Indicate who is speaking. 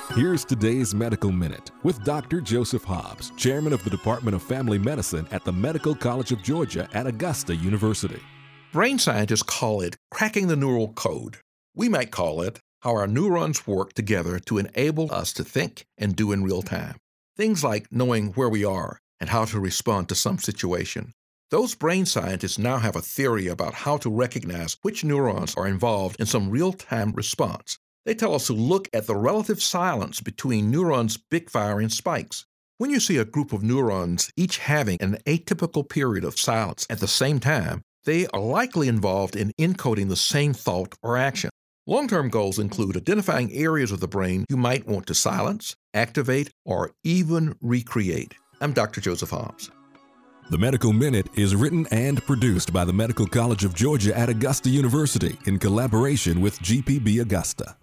Speaker 1: Here's today's Medical Minute with Dr. Joseph Hobbs, Chairman of the Department of Family Medicine at the Medical College of Georgia at Augusta University.
Speaker 2: Brain scientists call it cracking the neural code. We might call it how our neurons work together to enable us to think and do in real time. Things like knowing where we are and how to respond to some situation. Those brain scientists now have a theory about how to recognize which neurons are involved in some real-time response. They tell us to look at the relative silence between neurons' big firing spikes. When you see a group of neurons each having an atypical period of silence at the same time, they are likely involved in encoding the same thought or action. Long-term goals include identifying areas of the brain you might want to silence, activate, or even recreate. I'm Dr. Joseph Hobbs.
Speaker 1: The Medical Minute is written and produced by the Medical College of Georgia at Augusta University in collaboration with GPB Augusta.